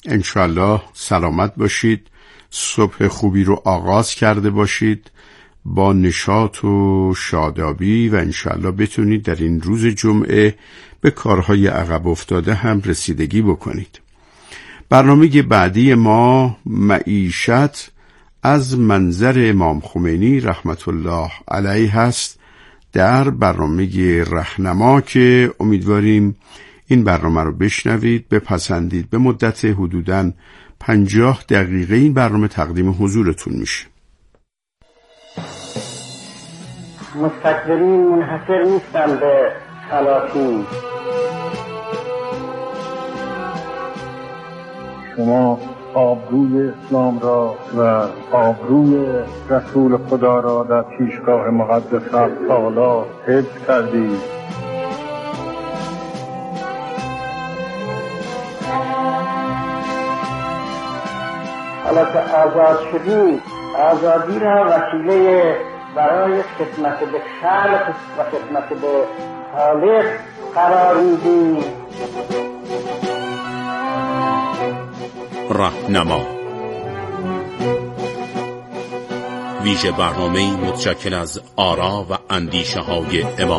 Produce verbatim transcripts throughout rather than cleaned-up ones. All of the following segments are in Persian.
انشالله سلامت باشید، صبح خوبی رو آغاز کرده باشید با نشاط و شادابی و انشالله بتونید در این روز جمعه به کارهای عقب افتاده هم رسیدگی بکنید. برنامه بعدی ما معیشت از منظر امام خمینی رحمت الله علیه هست در برنامه رهنما که امیدواریم این برنامه رو بشنوید، بپسندید. به مدت حدوداً پنجاه دقیقه این برنامه تقدیم حضورتون میشه. مستکبرین منحصر نیستن به سلاطین. شما آبروی اسلام را و آبروی رسول خدا را در پیشگاه مقدس تعالی حفظ کردید. حالا که آزاد شدیم، آزادی را وسیله برای خدمت به خالق و خدمت به خالق قرار میدیم. رهنما ویژه برنامه‌ای متشکل از آرا و اندیشه های امام.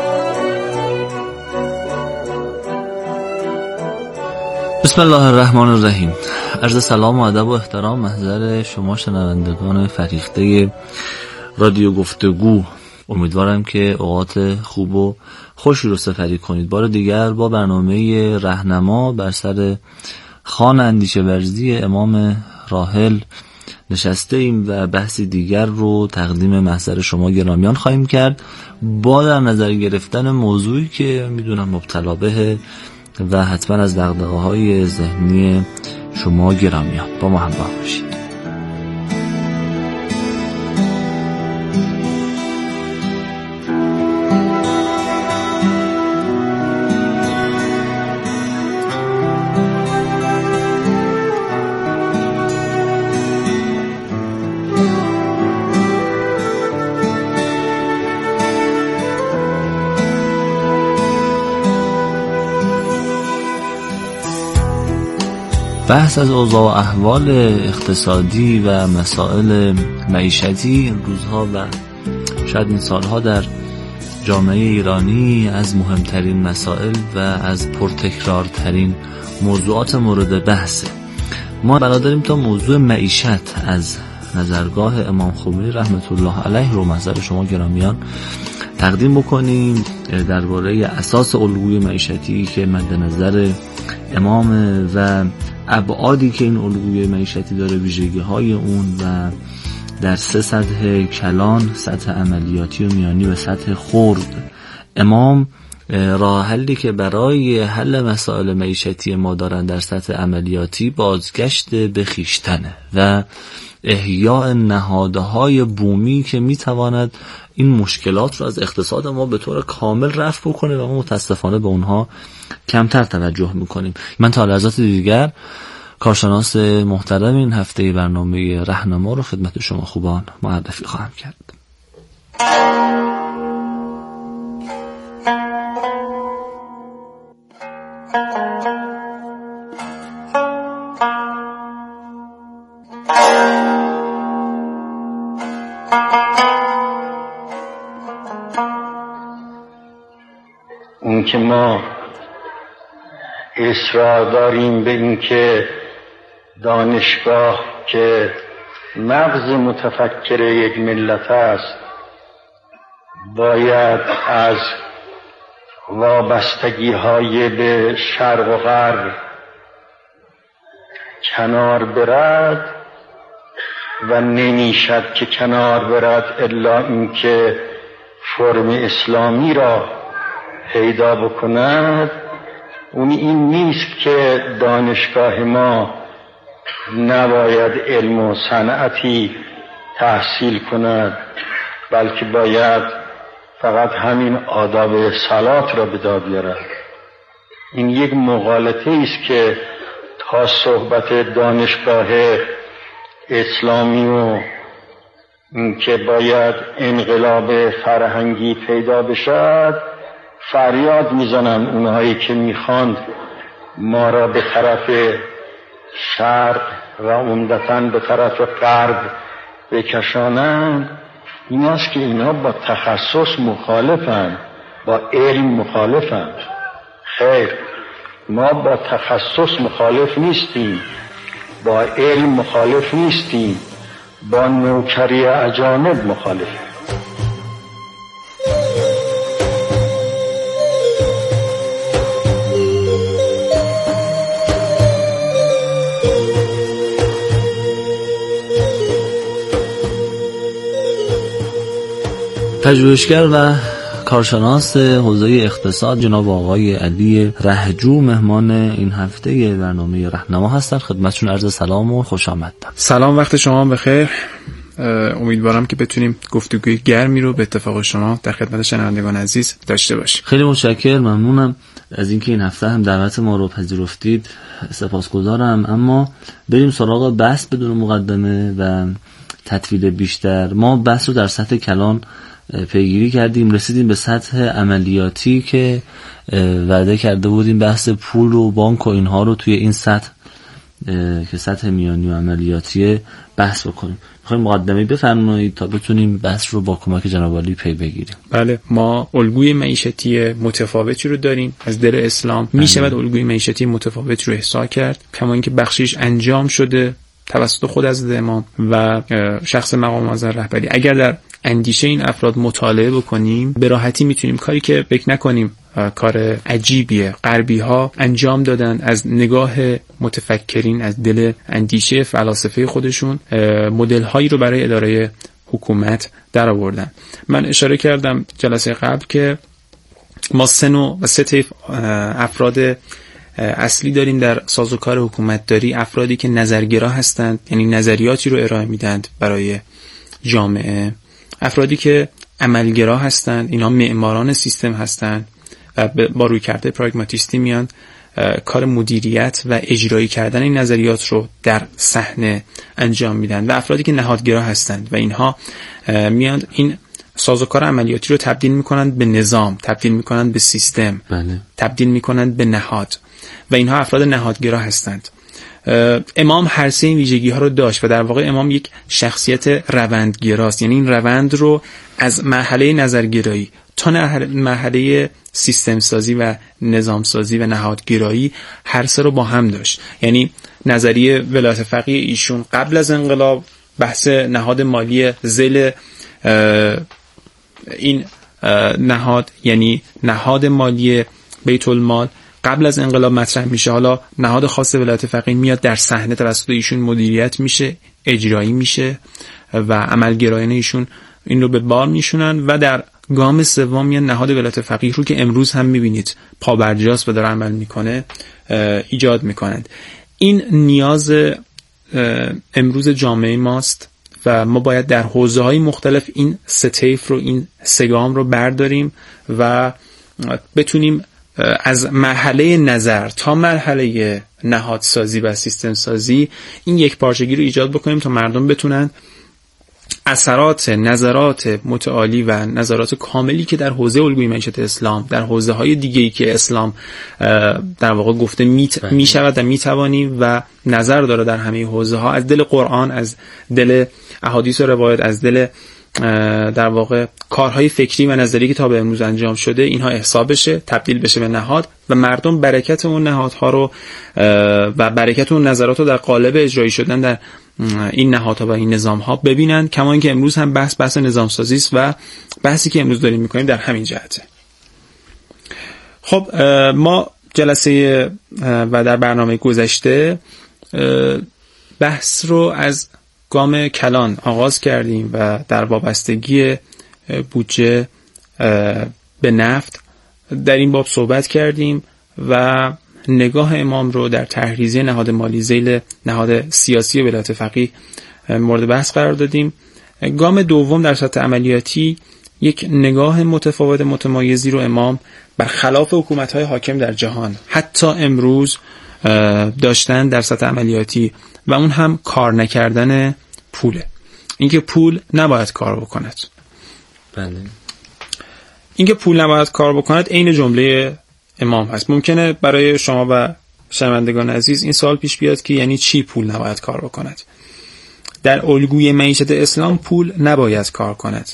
بسم الله الرحمن الرحیم. عرض سلام و ادب و احترام محضر شما شنوندگان فریخته رادیو گفتگو. امیدوارم که اوقات خوب و خوشی رو سپری کنید. بار دیگر با برنامه رهنما بر سر خوان اندیشه ورزی امام راحل نشسته ایم و بحثی دیگر رو تقدیم محضر شما گرامیان خواهیم کرد با در نظر گرفتن موضوعی که میدونم مبتلا به و حتما از دغدغه‌های ذهنی شما گرامیان. با ما همراه باشید. بحث از اوضاع و احوال اقتصادی و مسائل معیشتی این روزها و شاید این سالها در جامعه ایرانی از مهمترین مسائل و از پرتکرارترین موضوعات مورد بحثه. ما بنا داریم تا موضوع معیشت از نظرگاه امام خمینی رحمت الله علیه رو محضر شما گرامیان تقدیم بکنیم درباره اساس الگوی معیشتی که مد نظر امام و ابعادی که این الگوی معیشتی داره، ویژگی های اون و در سه سطح کلان، سطح عملیاتی و میانی و سطح خرد. امام راه حلی که برای حل مسائل معیشتی ما دارن در سطح عملیاتی بازگشت به خویشتنه و احیاء نهادهای بومی که میتواند این مشکلات رو از اقتصاد ما به طور کامل رفع بکنه و ما متاسفانه به اونها کمتر توجه میکنیم. من تا لحظات دیگر کارشناس محترم این هفته برنامه رهنما رو خدمت شما خوبان معرفی خواهم کرد. اون که ما اصرار داریم به این که دانشگاه که مغز متفکر یک ملت است باید از وابستگی های به شرق و غرب کنار برد و نمیشد که کنار برد الا این که فرم اسلامی را پیدا بکند. اون این نیست که دانشگاه ما نباید علم و صنعتی تحصیل کند، بلکه باید فقط همین آداب صلات را به داد بیارد. این یک مغالطه است که تا صحبت دانشگاه اسلامی و اینکه باید انقلاب فرهنگی پیدا بشد فریاد میزنن اونهایی که میخواند ما را به طرف شرق و عمدتاً به طرف غرب بکشانند، این است که اینا با تخصص مخالفند، با علم مخالفند. خیر، ما با تخصص مخالف نیستیم، با علم مخالف نیستیم، با نوکری اجانب مخالفیم. پژوهشگر و کارشناس حوزه اقتصاد جناب آقای علی رهجو مهمان این هفته برنامه رهنما هستند. خدمتشون عرض سلام و خوش آمد. سلام، وقت شما بخیر. امیدوارم که بتونیم گفتگوی گرمی رو به اتفاق شما در خدمت شنوندگان عزیز داشته باشیم. خیلی متشکرم، ممنونم از اینکه این هفته هم دعوت ما رو پذیرفتید، سپاسگزارم. اما بریم سراغ بحث بدون مقدمه و تطویل بیشتر. ما بحث رو در سطح کلان پیگیری کردیم، رسیدیم به سطح عملیاتی که وعده کرده بودیم بحث پول و بانک و اینها رو توی این سطح که سطح میانی و عملیاتیه بحث بکنیم. میخوایم مقدمه بفرمایید تا بتونیم بحث رو با کمک جناب عالی پی بگیریم. بله، ما الگوی معیشتی متفاوتی رو داریم از دل اسلام. میشود الگوی معیشتی متفاوتی رو احصا کرد، کما اینکه بخشیش انجام شده توسط خود از امام و شخص مقام معظم رهبری. اگر در اندیشه این افراد مطالعه بکنیم، به راحتی میتونیم کاری که فکر نکنیم کار عجیبیه غربی ها انجام دادن، از نگاه متفکرین، از دل اندیشه فلاسفه خودشون مدل هایی رو برای اداره حکومت در آوردن. من اشاره کردم جلسه قبل که ما سه نوع و سه طیف افراد اصلی داریم در سازوکار حکومتداری. افرادی که نظرگرا هستند، یعنی نظریاتی رو ارائه میدند برای جامعه. افرادی که عملگرا هستند، اینا معماران سیستم هستند و با رویکرد پراگماتیستی میان کار مدیریت و اجرایی کردن این نظریات رو در صحنه انجام میدن. و افرادی که نهادگرا هستند و اینها میان این سازوکار عملیاتی رو تبدیل میکنند به نظام، تبدیل میکنند به سیستم، بله. تبدیل میکنند به نهاد و اینها افراد نهادگرا هستند. امام هر سه این ویژگی ها رو داشت و در واقع امام یک شخصیت روندگراست، یعنی این روند رو از مرحله نظرگرایی تا مرحله سیستم سازی و نظام سازی و نهادگرایی هر سه رو با هم داشت. یعنی نظریه ولایت فقیه ایشون قبل از انقلاب بحث نهاد مالی ذیل این نهاد، یعنی نهاد مالی بیت المال قبل از انقلاب مطرح میشه. حالا نهاد خاص ولایت فقیه میاد در صحنه، توسط ایشون مدیریت میشه، اجرایی میشه و عملگرایان ایشون این رو به بار میشونن و در گام سوم میاد نهاد ولایت فقیه رو که امروز هم میبینید پابرجاست و داره عمل میکنه ایجاد میکنند. این نیاز امروز جامعه ماست و ما باید در حوزه‌های مختلف این سه طیف رو، این سه گام رو برداریم و بتونیم از مرحله نظر تا مرحله نهادسازی و سیستم سازی این یک پارچگی رو ایجاد بکنیم تا مردم بتونن اثرات نظرات متعالی و نظرات کاملی که در حوزه الگوی معیشت اسلام، در حوزه های دیگه‌ای که اسلام در واقع گفته می شود و می توانیم و نظر داره در همه حوزه ها، از دل قرآن، از دل احادیث و روایات، از دل در واقع کارهای فکری و نظری که تا به امروز انجام شده، اینها احسا بشه، تبدیل بشه به نهاد و مردم برکت اون نهادها رو و برکت اون نظرات رو در قالب اجرایی شدن در این نهادها و این نظامها ببینن. کما اینکه امروز هم بحث بحث نظام سازی است و بحثی که امروز داریم میکنیم در همین جهته. خب ما جلسه و در برنامه گذشته بحث رو از گام کلان آغاز کردیم و در وابستگی بودجه به نفت در این باب صحبت کردیم و نگاه امام رو در تحریزی نهاد مالی ذیل نهاد سیاسی و ولایت فقیه مورد بحث قرار دادیم. گام دوم در سطح عملیاتی یک نگاه متفاوت متمایزی رو امام برخلاف حکومت‌های حاکم در جهان حتی امروز داشتن در سطح عملیاتی و اون هم کار نکردن پوله. اینکه پول نباید کار بکند. بله. اینکه پول نباید کار بکند عین جمله امام هست. ممکنه برای شما و شنوندگان عزیز این سوال پیش بیاد که یعنی چی پول نباید کار بکند؟ در الگوی معیشت اسلام پول نباید کار کند.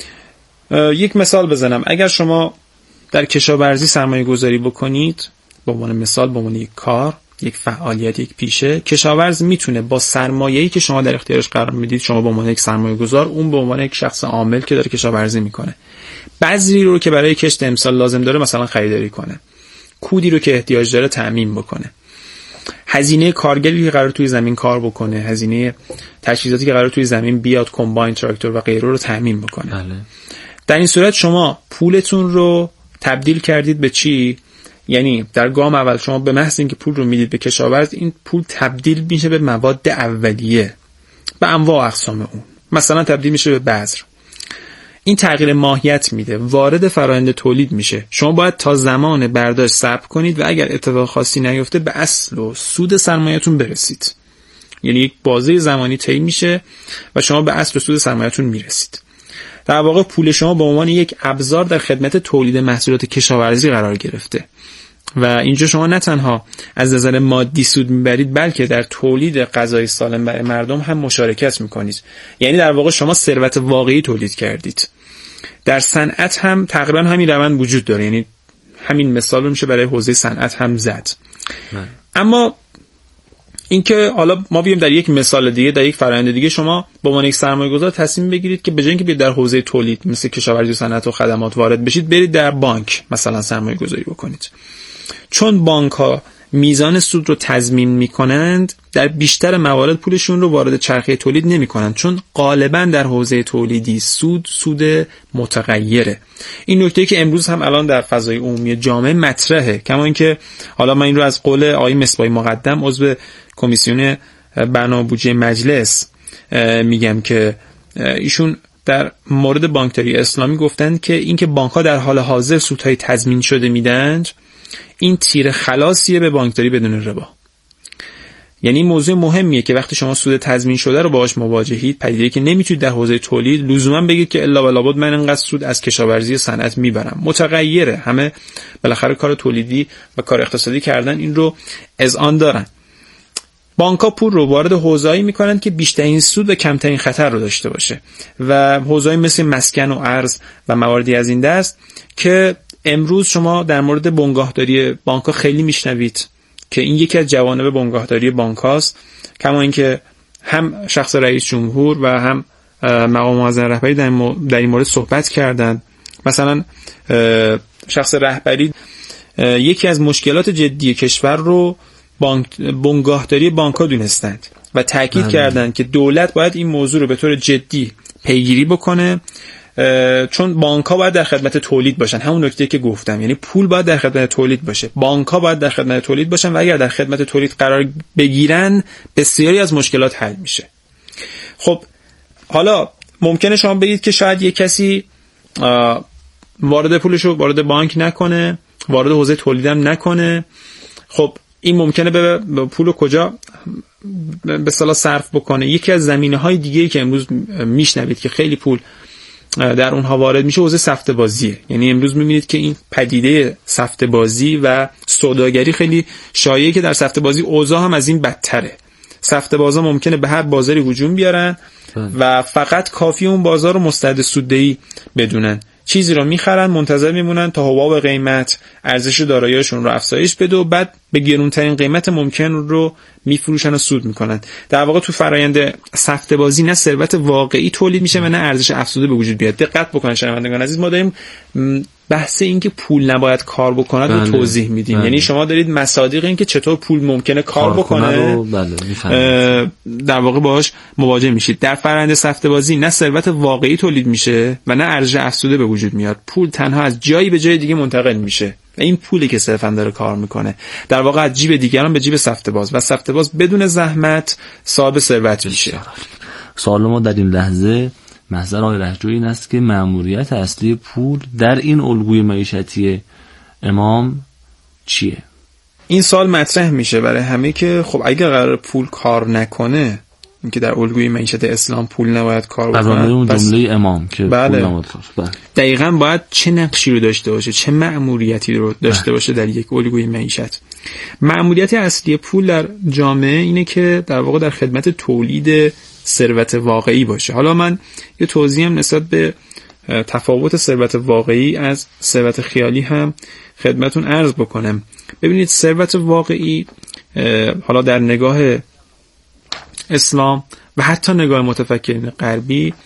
یک مثال بزنم. اگر شما در کشاورزی سرمایه گذاری بکنید، به عنوان مثال، به عنوان یک کار، یک فعالیت، یک پیشه، کشاورز میتونه با سرمایه‌ای که شما در اختیارش قرار میدید، شما به عنوان یک سرمایه گذار، اون به عنوان یک شخص عامل که داره کشاورزی میکنه، بذری رو که برای کشت امسال لازم داره مثلا خریداری کنه، کودی رو که احتیاج داره تأمین بکنه، هزینه کارگری که قرار توی زمین کار بکنه، هزینه تجهیزاتی که قرار توی زمین بیاد، کمباین، تراکتور و غیره رو تأمین بکنه. بله. در این صورت شما پولتون رو تبدیل کردید به چی؟ یعنی در گام اول شما به محض اینکه پول رو میدید به کشاورز، این پول تبدیل میشه به مواد اولیه، به انواع اقسام اون. مثلا تبدیل میشه به بذر. این تغییر ماهیت میده، وارد فرآیند تولید میشه. شما باید تا زمان برداشت صبر کنید و اگر اتفاق خاصی نیفته به اصل و سود سرمایه‌تون برسید. یعنی یک بازه زمانی طی میشه و شما به اصل و سود سرمایه‌تون میرسید. در واقع پول شما به عنوان یک ابزار در خدمت تولید محصولات کشاورزی قرار گرفته و اینجا شما نه تنها از نظر مادی سود میبرید، بلکه در تولید غذای سالم برای مردم هم مشارکت میکنید. یعنی در واقع شما ثروت واقعی تولید کردید. در صنعت هم تقریبا همین روند وجود داره، یعنی همین مثال رو میشه برای حوزه صنعت هم زد. من. اما اینکه حالا ما بیایم در یک مثال دیگه، در یک فرآیند دیگه، شما به عنوان یک سرمایه‌گذار تصمیم بگیرید که به جای اینکه بیاید در حوزه تولید مثل کشاورزی و صنعت و خدمات وارد بشید، برید در بانک مثلا سرمایه‌گذاری بکنید. چون بانک‌ها میزان سود رو تضمین می‌کنند، در بیشتر موارد پولشون رو وارد چرخه تولید نمی‌کنند، چون غالباً در حوزه تولیدی سود سود متغیره. این نکته که امروز هم الان در فضای عمومی جامعه مطرحه، کما اینکه حالا من این رو از قول آقای مصباحی مقدم عضو کمیسیون برنامه بودجه مجلس میگم که ایشون در مورد بانکداری اسلامی گفتند که اینکه بانک‌ها در حال حاضر سودهای تضمین شده میدن، این تیر خلاصیه به بانکداری بدون ربا. یعنی موضوع مهمیه که وقتی شما سود تضمین شده رو باهاش مواجهید، پدیده‌ای که نمیتونید در حوزه تولید لزوما بگید که الا بلا بود من اینقدر سود از کشاورزی و صنعت میبرم. متغیره، همه بالاخره کار تولیدی و کار اقتصادی کردن این رو اذعان دارن. بانک‌ها پول رو وارد حوزه‌ای می‌کنند که بیشترین سود و کمترین خطر رو داشته باشه و حوزه‌ای مثل مسکن و ارز و مواردی از این دست که امروز شما در مورد بنگاهداری بانک‌ها خیلی میشنوید که این یکی از جوانب بنگاهداری بانک‌هاست، کما اینکه هم شخص رئیس جمهور و هم مقام معظم رهبری در در این مورد صحبت کردند. مثلا شخص رهبری یکی از مشکلات جدی کشور رو بانک بنگاهداری بانک‌ها دونستند و تاکید کردند که دولت باید این موضوع رو به طور جدی پیگیری بکنه، چون بانک‌ها باید در خدمت تولید باشن. همون نکته که گفتم، یعنی پول باید در خدمت تولید باشه، بانک‌ها باید در خدمت تولید باشن و اگر در خدمت تولید قرار بگیرن بسیاری از مشکلات حل میشه. خب حالا ممکنه شما بگید که شاید یک کسی وارد پولشو وارد بانک نکنه، وارد حوزه تولیدم نکنه. خب این ممکنه به پولو کجا به اصطلاح صرف بکنه؟ یکی از زمینه‌های دیگه‌ای که امروز میشنوید که خیلی پول در اونها وارد میشه حوزه سفته بازیه. یعنی امروز میبینید که این پدیده سفته بازی و سوداگری خیلی شایعه که در سفته بازی اوضاع هم از این بدتره. سفته بازا ممکنه به هر بازاری هجوم بیارن و فقط کافی اون بازار رو مستعد سوددهی بدونن، چیزی رو میخرن، منتظر میمونن تا حباب قیمت ارزش داراییشون رو افزایش بده و بعد به گرونترین قیمت ممکن رو میفروشن و سود میکنن. در واقع تو فرآیند سفته بازی نه ثروت واقعی تولید میشه و نه ارزش افزوده به وجود بیاد. دقت بکنن شنوندگان عزیز، ما داریم بحث این که پول نباید کار بکنه رو توضیح میدیم. بله. یعنی شما دارید مصادیق این که چطور پول ممکنه کار, کار بکنه بله. در واقع باهاش مواجه میشید. در فرآیند سفته بازی نه ثروت واقعی تولید میشه و نه ارزش افزوده به وجود میاد. پول تنها از جایی به جای دیگه منتقل میشه و این پولی که صرفا داره کار میکنه در واقع از جیب دیگران به جیب سفته باز و سفته باز بدون زحمت صاحب ثروت میشه. سوال ما در این لحظه محضر آقای رهجویی این است که مأموریت اصلی پول در این الگوی معیشتی امام چیه؟ این سوال مطرح میشه برای همه که خب اگر قرار پول کار نکنه، اینکه در الگوی معیشت اسلام پول نباید کار بکنه، اون جمله امام که بله. پول نباید کار بله. دقیقاً باید چه نقشی رو داشته باشه، چه مأموریتی رو داشته باشه در یک الگوی معیشت. مأموریت اصلی پول در جامعه اینه که در واقع در خدمت تولید ثروت واقعی باشه. حالا من یه توضیح هم نسبت به تفاوت ثروت واقعی از ثروت خیالی هم خدمتون عرض بکنم. ببینید ثروت واقعی حالا در نگاه اسلام و حتی نگاه متفکرین غربی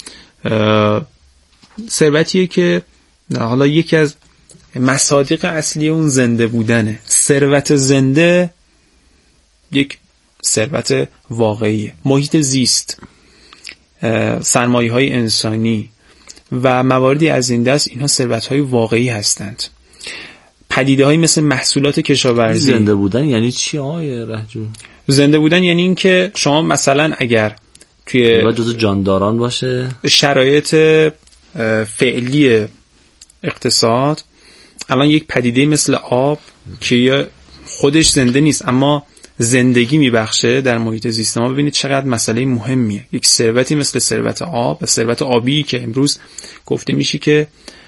ثروتیه که حالا یکی از مصادیق اصلی اون زنده بودنه. ثروت زنده یک ثروت واقعیه. محیط زیست، سرمایه‌های انسانی و مواردی از این دست، اینها ثروت‌های واقعی هستند. پدیده‌هایی مثل محصولات کشاورزی. زنده بودن یعنی چی آقای رهجو؟ زنده بودن یعنی این که شما مثلا اگر توی جزء جانداران باشه، شرایط فعلی اقتصاد، الان یک پدیده مثل آب که خودش زنده نیست اما زندگی میبخشه در محیط زیست ما، ببینید چقدر مسئله مهمیه. یک ثروتی مثل ثروت آب و ثروت آبی که امروز گفته میشه که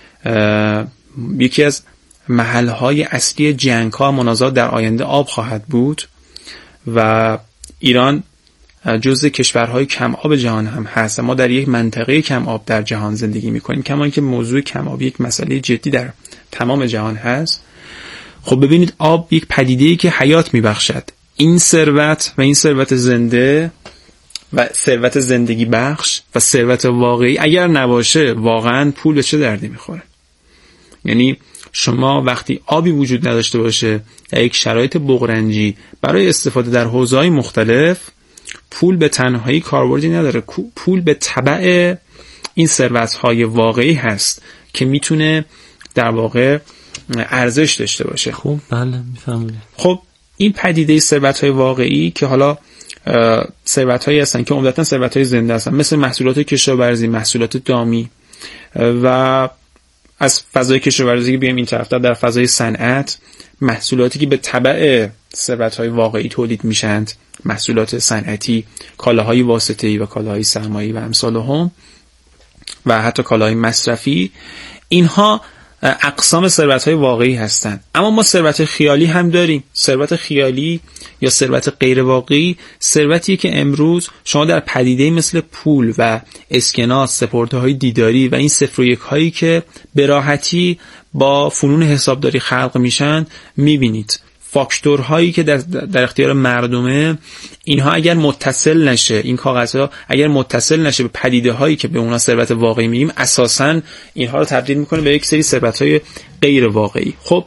یکی از محلهای اصلی جنگ‌ها منازعات در آینده آب خواهد بود و ایران جزء کشورهای کم آب جهان هم هست. ما در یک منطقه کم آب در جهان زندگی میکنیم، کما اینکه موضوع کم آب یک مسئله جدی در تمام جهان هست. خب ببینید آب یک پدیده‌ای که حیات میبخشد. این ثروت و این ثروت زنده و ثروت زندگی بخش و ثروت واقعی اگر نباشه واقعا پول به چه دردی میخوره؟ یعنی شما وقتی آبی وجود نداشته باشه در یک شرایط بغرنجی برای استفاده در حوزه‌های مختلف، پول به تنهایی کاربردی نداره. پول به تبع این ثروت‌های واقعی هست که میتونه در واقع ارزش داشته باشه. خب بله میفهمم. خب این پدیده ثروت‌های واقعی که حالا ثروت‌هایی هستن که عمدتاً ثروت‌های زنده هستن، مثل محصولات کشاورزی، محصولات دامی و از فضای کشاورزی بیایم این طرف در فضای صنعت، محصولاتی که به تبع ثروت‌های واقعی تولید میشن، محصولات صنعتی، کالاهای واسطه‌ای و کالاهای سرمایه‌ای و امثالهم و حتی کالاهای مصرفی، اینها اقسام ثروت‌های واقعی هستند. اما ما ثروت خیالی هم داریم. ثروت خیالی یا ثروت غیر واقعی ثروتیه که امروز شما در پدیده مثل پول و اسکناس، سپرده‌های دیداری و این صفر و یک هایی که به راحتی با فنون حسابداری خلق میشن میبینید. فاکتورهایی که در, در اختیار مردمه، اینها اگر متصل نشه، این کاغذها اگر متصل نشه به پدیده هایی که به اونها ثروت واقعی میگیم، اساساً اینها رو تبدیل میکنه به یک سری ثروت های غیر واقعی. خب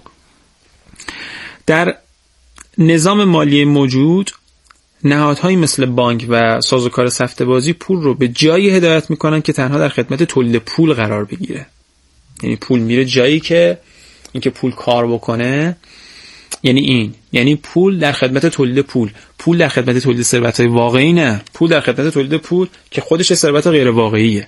در نظام مالی موجود، نهادهایی مثل بانک و سازوکار سفته‌بازی پول رو به جایی هدایت میکنن که تنها در خدمت تولید پول قرار بگیره. یعنی پول میره جایی که اینکه پول کار بکنه، یعنی این یعنی پول در خدمت تولید پول، پول در خدمت تولید ثروت‌های واقعی نه، پول در خدمت تولید پول که خودش ثروت غیر واقعیه.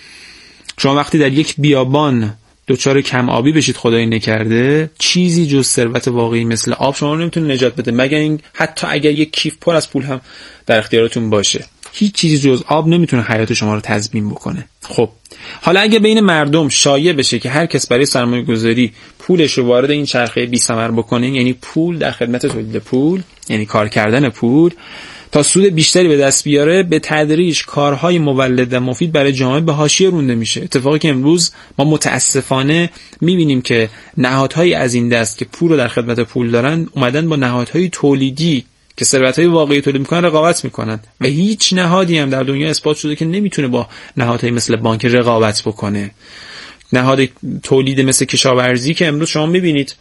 شما وقتی در یک بیابان دوچار کم آبی بشید، خدای نکرده، چیزی جز ثروت واقعی مثل آب شما رو نمیتونه نجات بده، مگر این حتی اگر یک کیف پر از پول هم در اختیارتون باشه، هیچ چیزی جز آب نمیتونه حیات شما رو تضمین بکنه. خب حالا اگه بین مردم شایع بشه که هر کس برای سرمایه گذاری پولش رو وارد این چرخه بی ثمر بکنه، یعنی پول در خدمت تولید پول، یعنی کار کردن پول تا سود بیشتری به دست بیاره، به تدریج کارهای مولد و مفید برای جامعه به حاشیه رونده میشه. اتفاقی که امروز ما متاسفانه میبینیم که نهادهای از این دست که پول رو در خدمت پول دارن، اومدن با نهادهای تولیدی که ثروت‌های واقعی تولید میکنن رقابت میکنن و هیچ نهادی هم در دنیا اثبات شده که نمیتونه با نهادهای مثل بانک رقابت بکنه. نهاد تولید مثل کشاورزی که امروز شما میبینید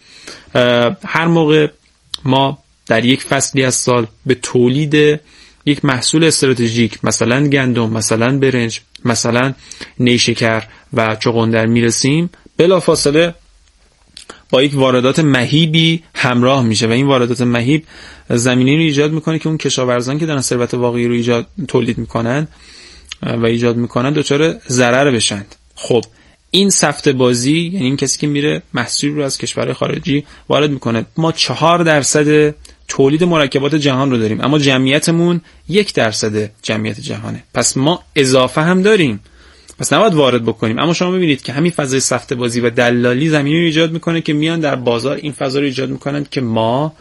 هر موقع ما در یک فصلی از سال به تولید یک محصول استراتژیک، مثلا گندم، مثلا برنج، مثلا نیشکر و چغندر میرسیم، بلافاصله با یک واردات مهیبی همراه میشه و این واردات مهیب زمینه رو ایجاد میکنه که اون کشاورزان که دارن ثروت واقعی رو ایجاد تولید میکنن و ایجاد میکنن دچار ضرر بشن. خب این سفته بازی، یعنی این کسی که میره محصول رو از کشورهای خارجی وارد میکنه. ما چهار درصد تولید مرکبات جهان رو داریم اما جمعیتمون یک درصد جمعیت جهانه، پس ما اضافه هم داریم، پس نباید وارد بکنیم. اما شما ببینید که همین فضای سفته بازی و دلالی زمینه رو ایجاد میکنه که میان در بازار این فضا رو ایجاد میکنن که ما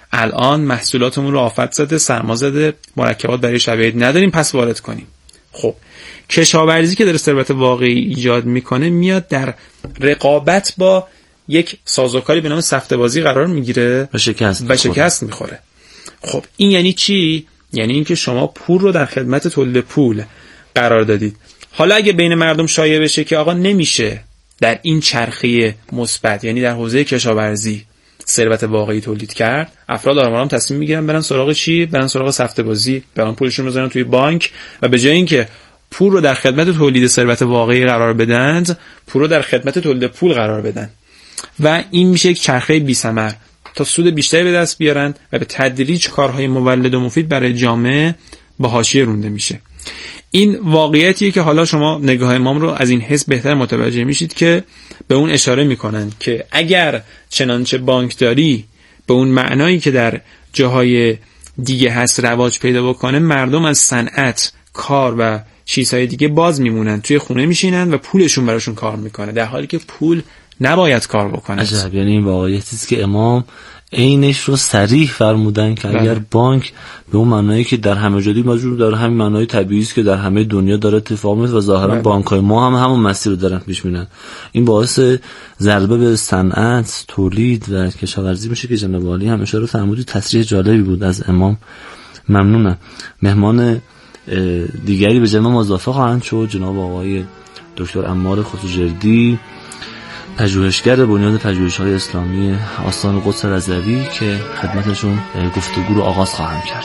الان محصولاتمون رو آفت زده، سرما زده، مرکبات برای شبیه نداریم، پس وارد کنیم. خب کشاورزی که داره ثروت واقعی ایجاد میکنه میاد در رقابت با یک سازوکاری به نام سفته بازی قرار میگیره و شکست و شکست میخوره. خب این یعنی چی؟ یعنی اینکه شما پول رو در خدمت تولید پول قرار دادید. حالا اگه بین مردم شایع بشه که آقا نمیشه در این چرخه مثبت، یعنی در حوزه کشاورزی ثروت واقعی تولید کرد، افراد آرام تصمیم میگیرن برن سراغ چی؟ برن سراغ سفته بازی، برن پولشون رو بذارن توی بانک و به جای اینکه پول رو در خدمت تولید ثروت واقعی قرار بدن، پول رو در خدمت تولید پول قرار بدن و این میشه یک چرخه بی ثمر تا سود بیشتری به دست بیارن و به تدریج کارهای مولد و مفید برای جامعه به حاشیه رونده میشه. این واقعیتیه که حالا شما نگاه امام رو از این حس بهتر متوجه میشید که به اون اشاره میکنن که اگر چنانچه بانکداری به اون معنایی که در جاهای دیگه هست رواج پیدا بکنه، مردم از صنعت، کار و چیزهای دیگه باز میمونن، توی خونه میشینن و پولشون براشون کار میکنه، در حالی که پول نباید کار بکنه. عجب، یعنی این واقعیتی است که امام عینش رو صریح فرمودن که اگر بله. بانک به اون معنایی که در همه جایی موجود داره، همین معنای طبیعی است که در همه دنیا داره اتفاق میفته و ظاهرا بله. بانک‌های ما هم همون مسیر رو دارن پیش میرن، این باعث ضربه به صنعت، تولید و کشاورزی میشه که جناب عالی هم اشاره فرمودید. تصریح جالبی بود از امام. ممنونم. مهمان دیگری به جمع ما اضافه خواهند شد، جناب آقای دکتر عمار خسروجردی، پژوهشگر بنیاد پژوهش‌های اسلامی آستان قدس رضوی که خدمتشون گفتگو رو آغاز خواهم کرد.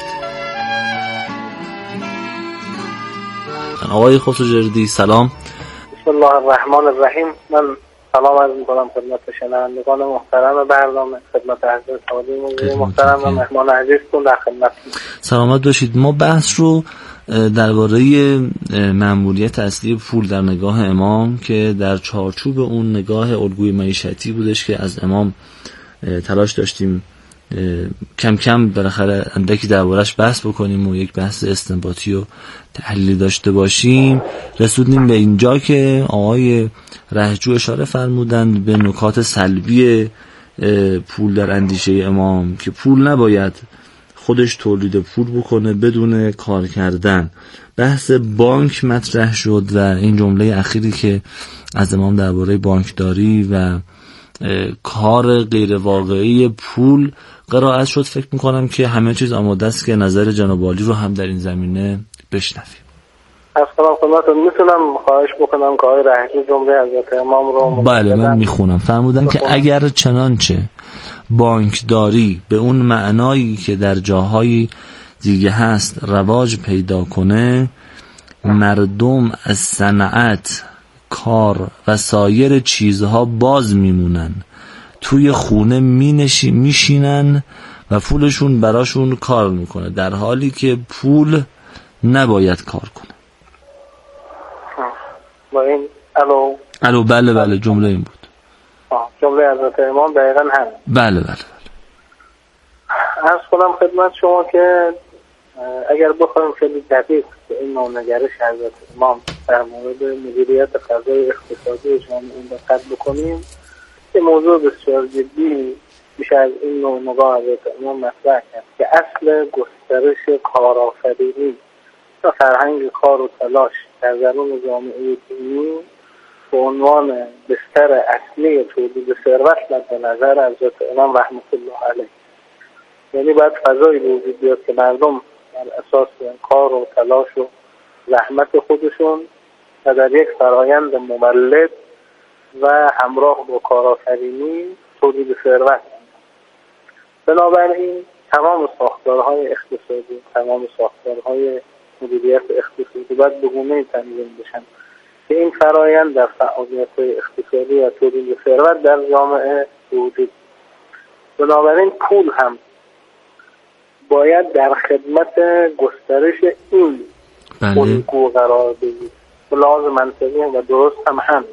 آقای خسروجردی سلام. بسم الله الرحمن الرحیم. من سلام عرض می‌کنم خدمت شنوندگان محترم برنامه، خدمت حضرت عالی محترم و مهمان عزیزتون در خدمتتون. سلامت باشید. ما بحث رو درباره مأموریت اصلی پول در نگاه امام که در چارچوب اون نگاه الگوی معیشتی بودش که از امام تلاش داشتیم کم کم بالاخره اندکی دربارش بحث بکنیم و یک بحث استنباطی و تحلیلی داشته باشیم، رسیدیم به اینجا که آقای رهجو اشاره فرمودند به نکات سلبی پول در اندیشه امام که پول نباید خودش تولید پول بکنه بدون کار کردن. بحث بانک مطرح شد و این جمله اخیری که از امام درباره بانکداری و کار غیر واقعی پول قرائت شد، فکر میکنم که همه چیز آماده است که نظر جناب عالی رو هم در این زمینه بشنویم. از خودم خدمتتون میتونم خواهش بکنم که آقای رهجو جمله حضرت امام رو بله من میخونم. فرمودن که اگر چنانچه بانکداری به اون معنایی که در جاهای دیگه هست رواج پیدا کنه، مردم از صنعت، کار و سایر چیزها باز میمونن، توی خونه مینشی میشینن و پولشون براشون کار میکنه، در حالی که پول نباید کار کنه. با این الو الو بله بله جمله این بود. جمله حضرت امام دقیقا هم بله بله بله. عرض کنم خدمت شما که اگر بخوایم خیلی دقیق به این نوع نگرش حضرت امام در مورد مدیریت فضای اقتصادی جامعه دقت بکنیم، این موضوع بسیار جدی میشه از این نوع نگاه حضرت امام مطرح کرد که اصل گسترش کارآفرینی و فرهنگ کار و تلاش در درون جامعه دینی به عنوان بستر اصلی تولید ثروت مد نظر حضرت امام رحمت الله علیه. یعنی باید فضایی وجود بیاد که مردم بر اساس کار و تلاش و زحمت خودشون و در یک فرایند مولد و همراه با کارآفرینی تولید ثروت. بنابراین تمام ساختارهای اقتصادی، تمام ساختارهای مدیریت اقتصادی باید به گونه‌ای تنظیم بشن که این فرایند در فعالیت‌های اقتصادی و تولید ثروت در جامعه وجود. بنابراین پول هم باید در خدمت گسترش این الگو قرار بگیرد. به لحاظ منطقی و درست هم هم.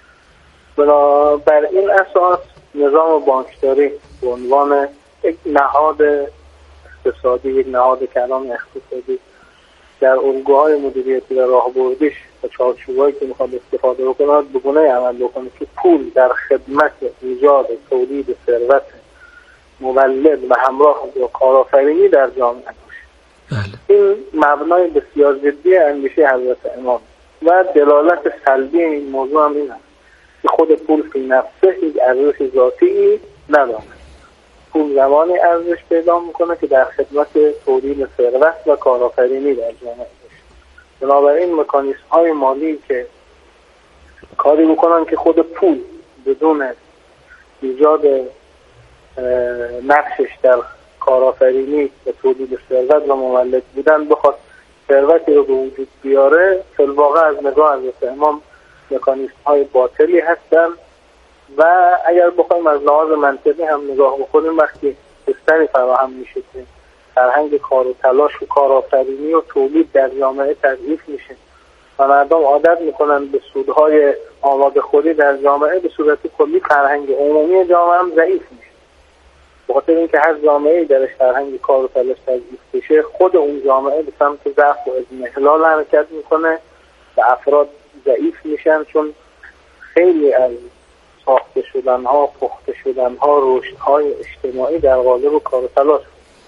بر این اساس نظام بانکداری به عنوان یک نهاد اقتصادی، یک نهاد کلان اقتصادی در الگوهای مدیریتی و راهبردیش و چارچوبایی که میخواد استفاده بکنه بگونه عمل بکنه که پول در خدمت ایجاد تولید ثروت مولد و همراه با کارآفرینی در جامعه باشه. بله. این مبنای بسیار جدی اندیشه حضرت امام و دلالت سلبی این موضوع هم این است که خود پول فی نفسه هیچ ارزش ذاتی ندارد. پول زمانی ارزش پیدا میکنه که در خدمت تولید ثروت و کارآفرینی در جامعه باشه. بنابراین مکانیزم های مالی که کاری بکنن که خود پول بدون ایجاد نقشش در کارآفرینی و تولید ثروت و مولد بودن بخواد ثروتی رو به وجود بیاره، فی الواقع از نگاه حضرت امام مکانیزم های باطلی هستن و اگر بخوایم از لحاظ منطقی هم نگاه بکنیم وقتی بستری فراهم میشه که فرهنگ کار و تلاش و کارآفرینی و تولید در جامعه تضعیف میشه و مردم عادت میکنن به سودهای آماده خوری در جامعه، به صورت کلی فرهنگ عمومی جامعه هم ضعیف میشه. بخاطر اینکه هر جامعه‌ای درش فرهنگ کار و تلاش تضعیف بشه، خود اون جامعه به سمت ضعف و اضمحلال حرکت میکنه و افراد ضعیف میشن، چون خیلی از ساخته شدنها، پخته شدنها، رشدهای اجتماعی در قالب کار و تلاش.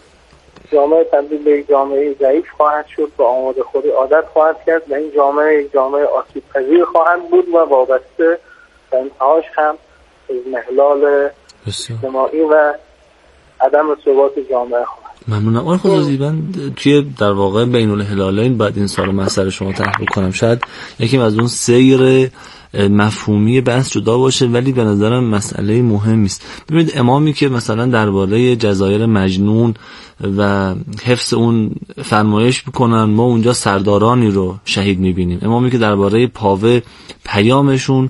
جامعه تبدیل به یک جامعه ضعیف خواهد شد و آماده خوری عادت خواهد کرد و این جامعه یک جامعه آسیب پذیر خواهد بود و وابسته به انتهاش هم اضمحلال اجتماعی و عدم ثبات جامعه خواهد. ممنونم. آقای خصوصی من توی در واقع بین الهلالین بعد این سال مسئله شما طرح کنم، شاید یکی از اون سیر مفهومی بحث جدا باشه ولی به نظرم مسئله مهمی است. ببینید امامی که مثلا درباره جزایر مجنون و حفظ اون فرمایش بکنن، ما اونجا سردارانی رو شهید میبینیم. امامی که درباره پاوه پیامشون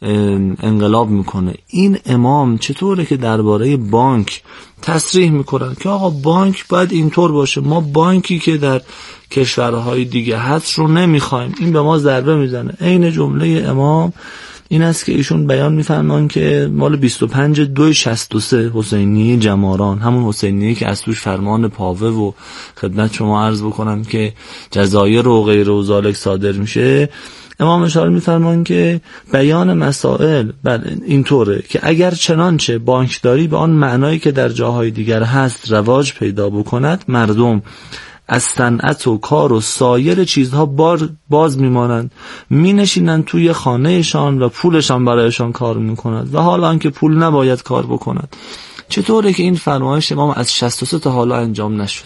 انقلاب میکنه. این امام چطوره که درباره بانک تصریح میکنن که آقا بانک باید اینطور باشه، ما بانکی که در کشورهای دیگه هست رو نمیخوایم، این به ما ضربه میزنه. عین جمله امام این است که ایشون بیان میفرمان که مال بیست و پنج دو شصت و سه حسینیه جماران، همون حسینیه که از توش فرمان پاوه و خدمت شما عرض بکنم که جزایر و غیر و ذالک صادر میشه، امام اشاره می‌فرمان که بیان مسائل بله اینطوره که اگر چنانچه بانکداری به آن معنایی که در جاهای دیگر هست رواج پیدا بکند، مردم از صنعت و کار و سایر چیزها بار باز میمانند، می نشینند توی خانهشان و پولشان برایشان کار میکند و حالا که پول نباید کار بکند. چطوره که این فرمایش امام از شصت و سه تا حالا انجام نشد؟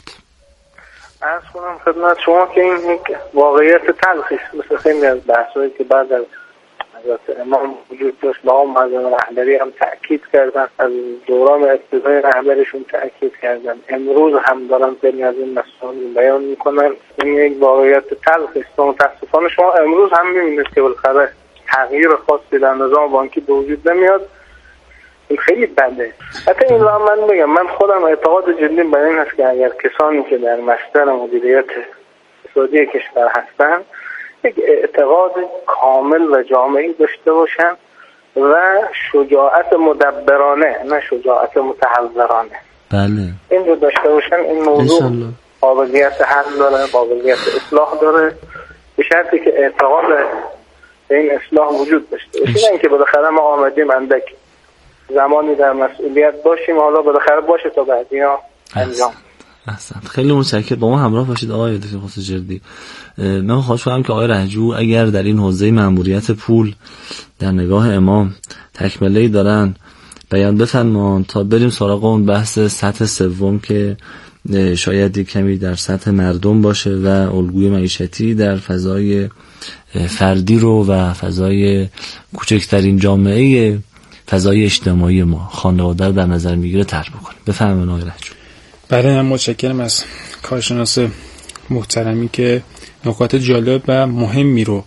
عرض کنم خدمت شما که این یک واقعیت تلخی است، مثل خیلی از بحثایی که بعد از حضرت امام وجود داشت با هم مردم رهبری هم تأکید کردن، از دوران ابتدای رهبریشون تأکید کردن، امروز هم دارن خیلی از این مسائل بیان میکنن. این یک واقعیت تلخی است. متاسفانه شما امروز هم میبینید که بالاخره تغییر خاصی در نظام بانکی به وجود نمیاد. این خیلی بده. حتی این رو هم من بگم، من خودم اعتقاد جدی بر این هست که اگر کسانی که در مصدر مدیریت اقتصادی کشور هستن یک اعتقاد کامل و جامعی داشته باشن و شجاعت مدبرانه نه شجاعت متحورانه، بله این رو داشته باشن، این موضوع قابلیت حل داره، قابلیت اصلاح داره، به شرطی که اعتقاد به این اصلاح وجود داشته باشه. نه اینکه بالاخره ما آمدیم اندک زمانی در مسئولیت باشیم حالا بالاخره باشه تا بعدی ها انجام. احسن. خیلی متشکرم. با ما همراه باشید آقای دکتر خسروجردی. من خواهش کنم که آقای رهجو اگر در این حوزه مأموریت پول در نگاه امام تکمله‌ای دارن بیان بفرمایید تا بریم سراغ اون بحث سطح سوم که شاید کمی در سطح مردم باشه و الگوی معیشتی در فضای فردی رو و فضای کوچکترین جامعه فضای اجتماعی ما خانواده در نظر میگیره طرح بکنیم. بفرمایید آقای رهجو. بله، من متشکرم از کارشناس محترمی که نکات جالب و مهمی رو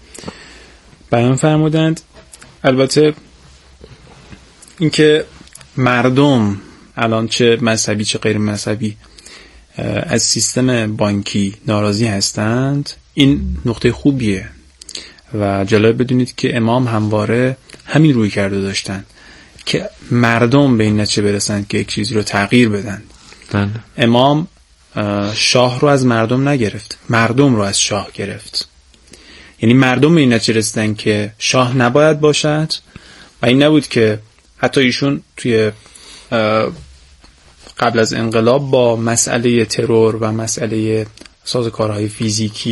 بیان فرمودند. البته اینکه مردم الان چه مذهبی چه غیر مذهبی از سیستم بانکی ناراضی هستند، این نقطه خوبیه و جالب بدونید که امام همواره همین روی کرده داشتن که مردم به این نتیجه برسند که یک چیزی رو تغییر بدن. بله. امام شاه رو از مردم نگرفت، مردم رو از شاه گرفت. یعنی مردم به این نتیجه رسیدن که شاه نباید باشد و این نبود که حتی ایشون توی قبل از انقلاب با مسئله ترور و مسئله سازوکارهای فیزیکی